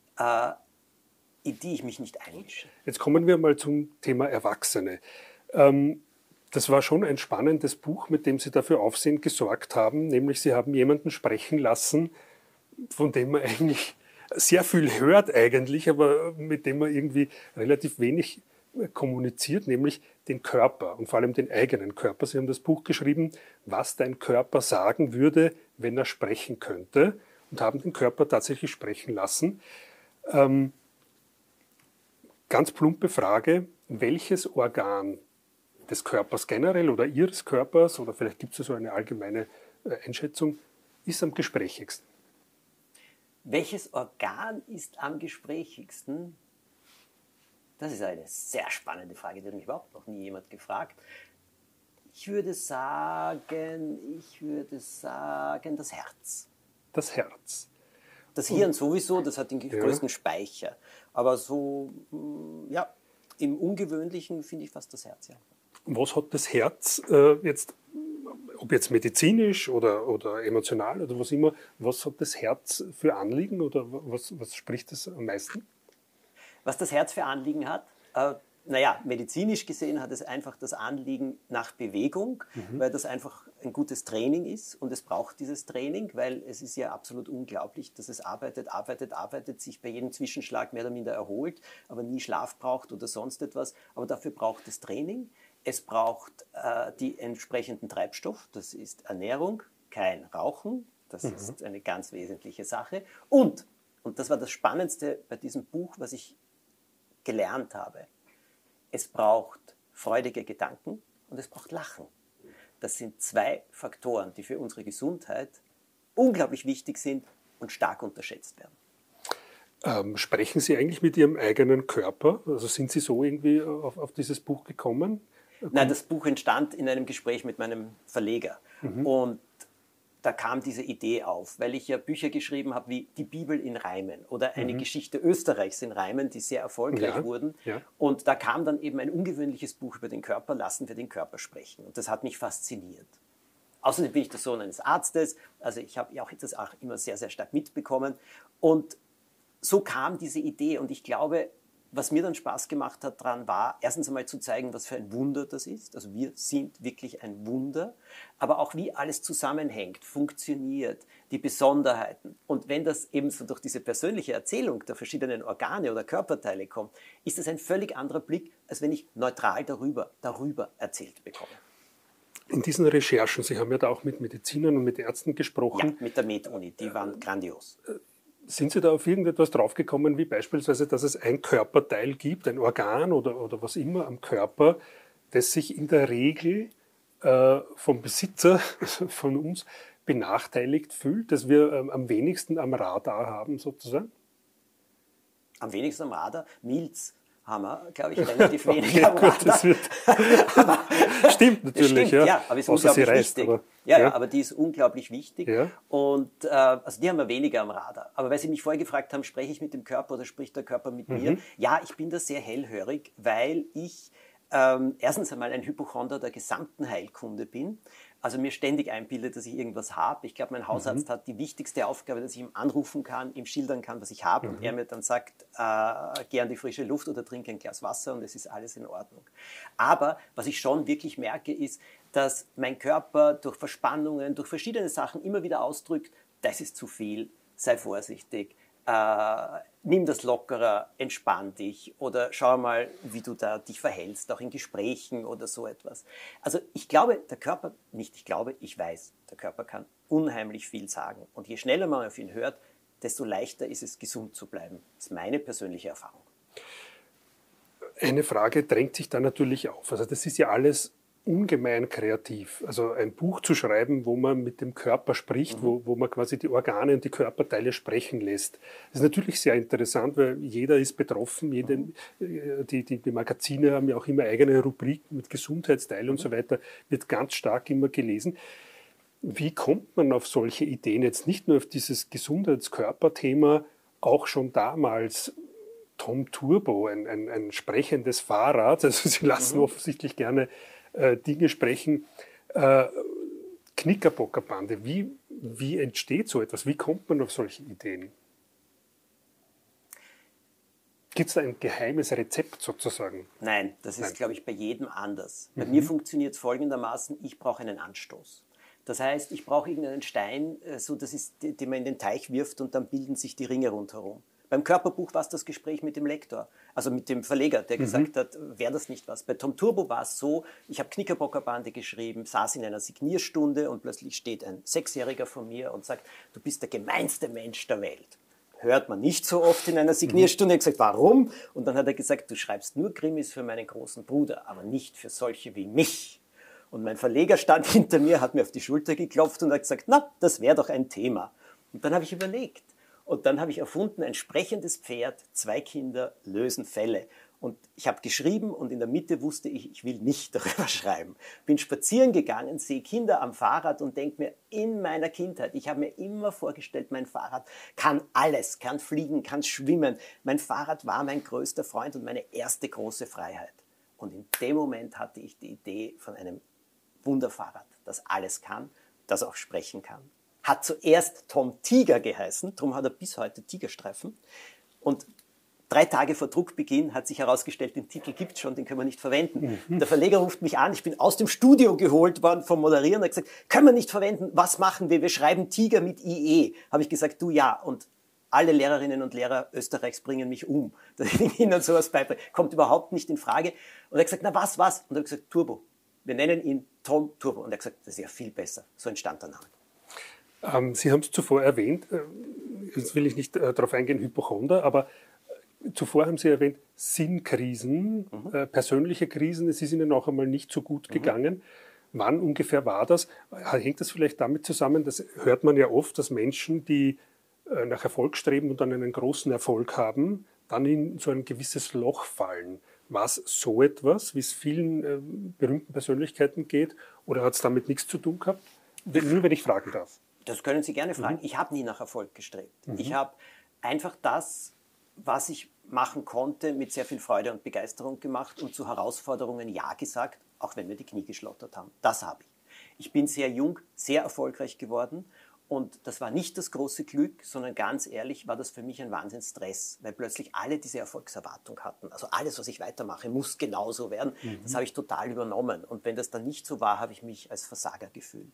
in die ich mich nicht einmische. Jetzt kommen wir mal zum Thema Erwachsene. Das war schon ein spannendes Buch, mit dem Sie dafür Aufsehen gesorgt haben, nämlich Sie haben jemanden sprechen lassen, von dem man eigentlich sehr viel hört eigentlich, aber mit dem man irgendwie relativ wenig kommuniziert, nämlich den Körper und vor allem den eigenen Körper. Sie haben das Buch geschrieben, was dein Körper sagen würde, wenn er sprechen könnte, und haben den Körper tatsächlich sprechen lassen. Ganz plumpe Frage, welches Organ des Körpers generell oder Ihres Körpers, oder vielleicht gibt es so eine allgemeine Einschätzung, ist am gesprächigsten? Welches Organ ist am gesprächigsten? Das ist eine sehr spannende Frage, die hat mich überhaupt noch nie jemand gefragt. Ich würde sagen, das Herz. Das Herz. Das Hirn sowieso, das hat den größten Speicher. Aber so, ja, im Ungewöhnlichen finde ich fast das Herz, ja. Was hat das Herz jetzt, ob jetzt medizinisch oder emotional oder was immer, was hat das Herz für Anliegen oder was spricht es am meisten? Was das Herz für Anliegen hat? Naja, medizinisch gesehen hat es einfach das Anliegen nach Bewegung, weil das einfach ein gutes Training ist und es braucht dieses Training, weil es ist ja absolut unglaublich, dass es arbeitet, sich bei jedem Zwischenschlag mehr oder minder erholt, aber nie Schlaf braucht oder sonst etwas. Aber dafür braucht es Training. Es braucht die entsprechenden Treibstoff, das ist Ernährung, kein Rauchen, das ist eine ganz wesentliche Sache. Und das war das Spannendste bei diesem Buch, was ich gelernt habe, es braucht freudige Gedanken und es braucht Lachen. Das sind zwei Faktoren, die für unsere Gesundheit unglaublich wichtig sind und stark unterschätzt werden. Sprechen Sie eigentlich mit Ihrem eigenen Körper? Also sind Sie so irgendwie auf dieses Buch gekommen? Nein, das Buch entstand in einem Gespräch mit meinem Verleger. Und da kam diese Idee auf, weil ich ja Bücher geschrieben habe wie Die Bibel in Reimen oder eine Geschichte Österreichs in Reimen, die sehr erfolgreich wurden. Ja. Und da kam dann eben ein ungewöhnliches Buch über den Körper, Lassen wir den Körper sprechen. Und das hat mich fasziniert. Außerdem bin ich der Sohn eines Arztes, also ich habe ja auch das auch immer sehr, sehr stark mitbekommen. Und so kam diese Idee und ich glaube, was mir dann Spaß gemacht hat daran war, erstens einmal zu zeigen, was für ein Wunder das ist. Also wir sind wirklich ein Wunder, aber auch wie alles zusammenhängt, funktioniert, die Besonderheiten. Und wenn das eben so durch diese persönliche Erzählung der verschiedenen Organe oder Körperteile kommt, ist das ein völlig anderer Blick, als wenn ich neutral darüber erzählt bekomme. In diesen Recherchen, Sie haben ja da auch mit Medizinern und mit Ärzten gesprochen. Ja, mit der Med-Uni, die waren grandios. Sind Sie da auf irgendetwas draufgekommen, wie beispielsweise, dass es ein Körperteil gibt, ein Organ oder was immer am Körper, das sich in der Regel vom Besitzer, von uns, benachteiligt fühlt, dass wir am wenigsten am Radar haben sozusagen? Am wenigsten am Radar? Milz haben wir, glaube ich, relativ wenig am Radar. Stimmt natürlich, stimmt, ja. Aber ist unglaublich wichtig. Aber die ist unglaublich wichtig. Ja. Und also die haben wir weniger am Radar. Aber weil Sie mich vorher gefragt haben, spreche ich mit dem Körper oder spricht der Körper mit mir? Ja, ich bin da sehr hellhörig, weil ich erstens einmal ein Hypochonder der gesamten Heilkunde bin, also mir ständig einbildet, dass ich irgendwas habe. Ich glaube, mein Hausarzt hat die wichtigste Aufgabe, dass ich ihm anrufen kann, ihm schildern kann, was ich habe und er mir dann sagt, geh an die frische Luft oder trink ein Glas Wasser und es ist alles in Ordnung. Aber was ich schon wirklich merke, ist, dass mein Körper durch Verspannungen, durch verschiedene Sachen immer wieder ausdrückt, das ist zu viel, sei vorsichtig. Nimm das lockerer, entspann dich oder schau mal, wie du da dich verhältst, auch in Gesprächen oder so etwas. Also ich glaube, der Körper, nicht ich glaube, ich weiß, der Körper kann unheimlich viel sagen. Und je schneller man auf ihn hört, desto leichter ist es, gesund zu bleiben. Das ist meine persönliche Erfahrung. Eine Frage drängt sich da natürlich auf. Also das ist ja alles ungemein kreativ. Also ein Buch zu schreiben, wo man mit dem Körper spricht, wo man quasi die Organe und die Körperteile sprechen lässt. Das ist natürlich sehr interessant, weil jeder ist betroffen. Die Magazine haben ja auch immer eigene Rubriken mit Gesundheitsteil und so weiter. Wird ganz stark immer gelesen. Wie kommt man auf solche Ideen? Jetzt nicht nur auf dieses Gesundheitskörperthema, auch schon damals Tom Turbo, ein sprechendes Fahrrad. Also Sie lassen offensichtlich gerne Dinge sprechen. Knickerbockerbande, wie entsteht so etwas? Wie kommt man auf solche Ideen? Gibt es da ein geheimes Rezept sozusagen? Nein, das ist, glaube ich, bei jedem anders. Bei mir funktioniert es folgendermaßen, ich brauche einen Anstoß. Das heißt, ich brauche irgendeinen Stein, den man in den Teich wirft und dann bilden sich die Ringe rundherum. Beim Körperbuch war es das Gespräch mit dem Lektor, also mit dem Verleger, der gesagt hat, wäre das nicht was. Bei Tom Turbo war es so, ich habe Knickerbockerbande geschrieben, saß in einer Signierstunde und plötzlich steht ein Sechsjähriger vor mir und sagt, du bist der gemeinste Mensch der Welt. Hört man nicht so oft in einer Signierstunde. Ich habe gesagt, warum? Und dann hat er gesagt, du schreibst nur Krimis für meinen großen Bruder, aber nicht für solche wie mich. Und mein Verleger stand hinter mir, hat mir auf die Schulter geklopft und hat gesagt, na, das wäre doch ein Thema. Und dann habe ich überlegt. Und dann habe ich erfunden, ein sprechendes Pferd, 2 Kinder lösen Fälle. Und ich habe geschrieben und in der Mitte wusste ich, ich will nicht darüber schreiben. Bin spazieren gegangen, sehe Kinder am Fahrrad und denke mir, in meiner Kindheit, ich habe mir immer vorgestellt, mein Fahrrad kann alles, kann fliegen, kann schwimmen. Mein Fahrrad war mein größter Freund und meine erste große Freiheit. Und in dem Moment hatte ich die Idee von einem Wunderfahrrad, das alles kann, das auch sprechen kann. Hat zuerst Tom Tiger geheißen, darum hat er bis heute Tigerstreifen. Und 3 Tage vor Druckbeginn hat sich herausgestellt, den Titel gibt es schon, den können wir nicht verwenden. Der Verleger ruft mich an, ich bin aus dem Studio geholt worden vom Moderieren und hat gesagt, können wir nicht verwenden, was machen wir? Wir schreiben Tiger mit IE. Habe ich gesagt, du ja. Und alle Lehrerinnen und Lehrer Österreichs bringen mich um, dass ich ihnen sowas beibringe. Kommt überhaupt nicht in Frage. Und er hat gesagt, na was? Und er hat gesagt, Turbo. Wir nennen ihn Tom Turbo. Und er hat gesagt, das ist ja viel besser. So entstand der Name. Sie haben es zuvor erwähnt, jetzt will ich nicht darauf eingehen, Hypochonder, aber zuvor haben Sie erwähnt, Sinnkrisen, persönliche Krisen, es ist Ihnen auch einmal nicht so gut gegangen. Wann ungefähr war das? Hängt das vielleicht damit zusammen, das hört man ja oft, dass Menschen, die nach Erfolg streben und dann einen großen Erfolg haben, dann in so ein gewisses Loch fallen. War es so etwas, wie es vielen berühmten Persönlichkeiten geht, oder hat es damit nichts zu tun gehabt? Nur wenn ich fragen darf. Das können Sie gerne fragen. Ich habe nie nach Erfolg gestrebt. Ich habe einfach das, was ich machen konnte, mit sehr viel Freude und Begeisterung gemacht und zu Herausforderungen Ja gesagt, auch wenn mir die Knie geschlottert haben. Das habe ich. Ich bin sehr jung, sehr erfolgreich geworden und das war nicht das große Glück, sondern ganz ehrlich war das für mich ein Wahnsinnsstress, weil plötzlich alle diese Erfolgserwartung hatten. Also alles, was ich weitermache, muss genauso werden. Das habe ich total übernommen und wenn das dann nicht so war, habe ich mich als Versager gefühlt.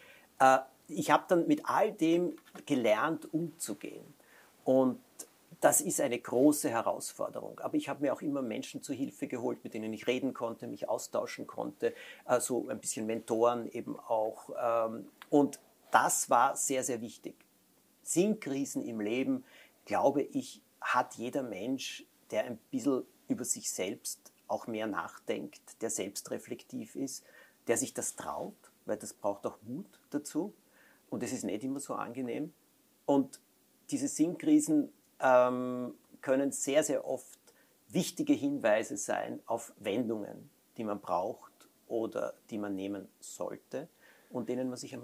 Ich habe dann mit all dem gelernt, umzugehen. Und das ist eine große Herausforderung. Aber ich habe mir auch immer Menschen zu Hilfe geholt, mit denen ich reden konnte, mich austauschen konnte, so ein bisschen Mentoren eben auch. Und das war sehr, sehr wichtig. Sinnkrisen im Leben, glaube ich, hat jeder Mensch, der ein bisschen über sich selbst auch mehr nachdenkt, der selbstreflektiv ist, der sich das traut, weil das braucht auch Mut dazu. Und es ist nicht immer so angenehm. Und diese Sinnkrisen können sehr, sehr oft wichtige Hinweise sein auf Wendungen, die man braucht oder die man nehmen sollte und denen man sich einmal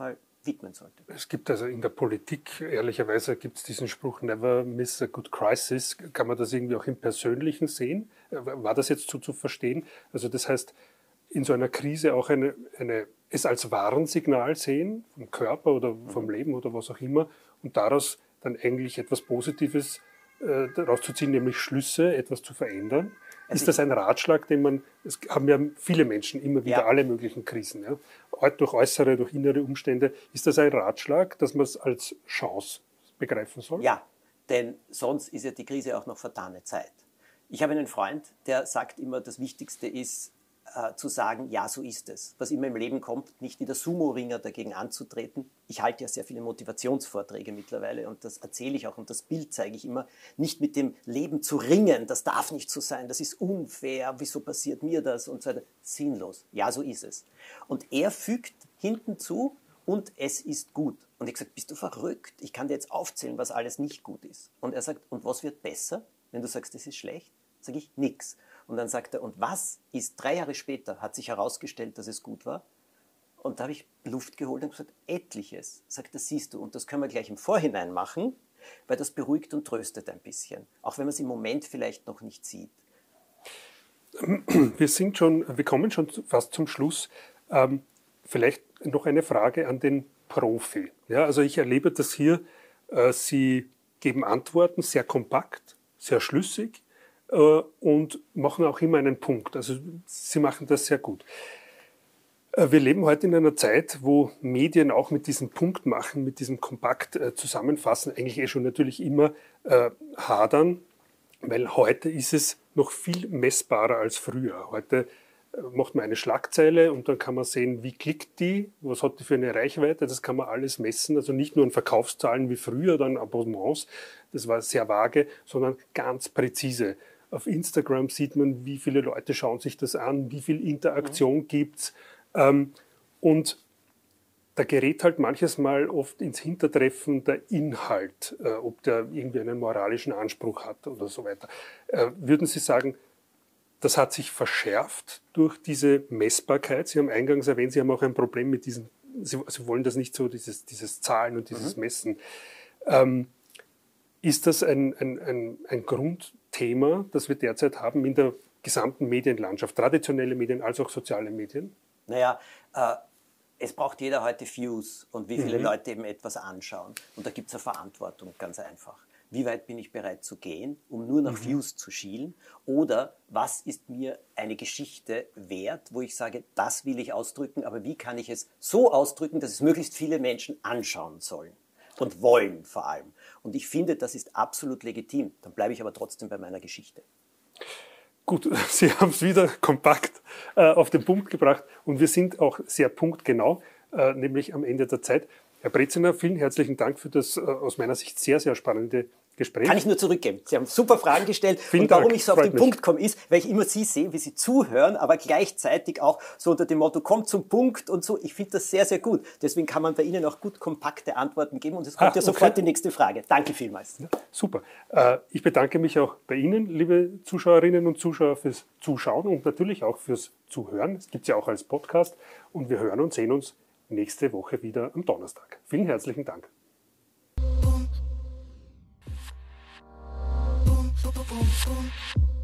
widmen sollte. Es gibt also in der Politik, ehrlicherweise gibt es diesen Spruch, never miss a good crisis. Kann man das irgendwie auch im Persönlichen sehen? War das jetzt so zu verstehen? Also das heißt, in so einer Krise auch es als Warnsignal sehen, vom Körper oder vom Leben oder was auch immer, und daraus dann eigentlich etwas Positives daraus zu ziehen, nämlich Schlüsse, etwas zu verändern. Also ist das ein Ratschlag, es haben ja viele Menschen immer wieder alle möglichen Krisen, ja? Durch äußere, durch innere Umstände. Ist das ein Ratschlag, dass man es als Chance begreifen soll? Ja, denn sonst ist ja die Krise auch noch vertane Zeit. Ich habe einen Freund, der sagt immer, das Wichtigste ist, zu sagen, ja, so ist es. Was immer im Leben kommt, nicht wie der Sumo-Ringer dagegen anzutreten. Ich halte ja sehr viele Motivationsvorträge mittlerweile und das erzähle ich auch und das Bild zeige ich immer. Nicht mit dem Leben zu ringen, das darf nicht so sein, das ist unfair, wieso passiert mir das und so weiter. Sinnlos. Ja, so ist es. Und er fügt hinten zu, und es ist gut. Und ich sage, bist du verrückt? Ich kann dir jetzt aufzählen, was alles nicht gut ist. Und er sagt, und was wird besser, wenn du sagst, das ist schlecht? Sage ich, nix. Und dann sagt er, und was ist 3 Jahre später, hat sich herausgestellt, dass es gut war? Und da habe ich Luft geholt und gesagt, etliches. Sagt er, siehst du, und das können wir gleich im Vorhinein machen, weil das beruhigt und tröstet ein bisschen. Auch wenn man es im Moment vielleicht noch nicht sieht. Wir kommen schon fast zum Schluss. Vielleicht noch eine Frage an den Profi. Ja, also ich erlebe das hier, Sie geben Antworten sehr kompakt, sehr schlüssig, und machen auch immer einen Punkt. Also Sie machen das sehr gut. Wir leben heute in einer Zeit, wo Medien auch mit diesem Punkt machen, mit diesem kompakt zusammenfassen, eigentlich schon natürlich immer hadern, weil heute ist es noch viel messbarer als früher. Heute macht man eine Schlagzeile und dann kann man sehen, wie klickt die, was hat die für eine Reichweite, das kann man alles messen, also nicht nur an Verkaufszahlen wie früher, dann Abonnements, das war sehr vage, sondern ganz präzise. Auf Instagram sieht man, wie viele Leute schauen sich das an, wie viel Interaktion gibt's. Und da gerät halt manches Mal oft ins Hintertreffen der Inhalt, ob der irgendwie einen moralischen Anspruch hat oder so weiter. Würden Sie sagen, das hat sich verschärft durch diese Messbarkeit? Sie haben eingangs erwähnt, Sie haben auch ein Problem mit diesen, Sie wollen das nicht so, dieses Zahlen und dieses Messen. Ist das ein Grundthema, das wir derzeit haben in der gesamten Medienlandschaft, traditionelle Medien als auch soziale Medien? Naja, es braucht jeder heute Views und wie viele Leute eben etwas anschauen. Und da gibt es eine Verantwortung, ganz einfach. Wie weit bin ich bereit zu gehen, um nur nach Views zu schielen? Oder was ist mir eine Geschichte wert, wo ich sage, das will ich ausdrücken, aber wie kann ich es so ausdrücken, dass es möglichst viele Menschen anschauen sollen? Und wollen vor allem. Und ich finde, das ist absolut legitim. Dann bleibe ich aber trotzdem bei meiner Geschichte. Gut, Sie haben es wieder kompakt auf den Punkt gebracht und wir sind auch sehr punktgenau, nämlich am Ende der Zeit. Herr Breziner, vielen herzlichen Dank für das aus meiner Sicht sehr, sehr spannende Gespräch. Kann ich nur zurückgeben. Sie haben super Fragen gestellt. Vielen und warum Dank. ich so auf den Punkt komme, ist, weil ich immer Sie sehe, wie Sie zuhören, aber gleichzeitig auch so unter dem Motto, kommt zum Punkt und so. Ich finde das sehr, sehr gut. Deswegen kann man bei Ihnen auch gut kompakte Antworten geben und es kommt ja sofort die nächste Frage. Danke vielmals. Ja, super. Ich bedanke mich auch bei Ihnen, liebe Zuschauerinnen und Zuschauer, fürs Zuschauen und natürlich auch fürs Zuhören. Es gibt es ja auch als Podcast und wir hören und sehen uns nächste Woche wieder am Donnerstag. Vielen herzlichen Dank. Boom, boom, boom.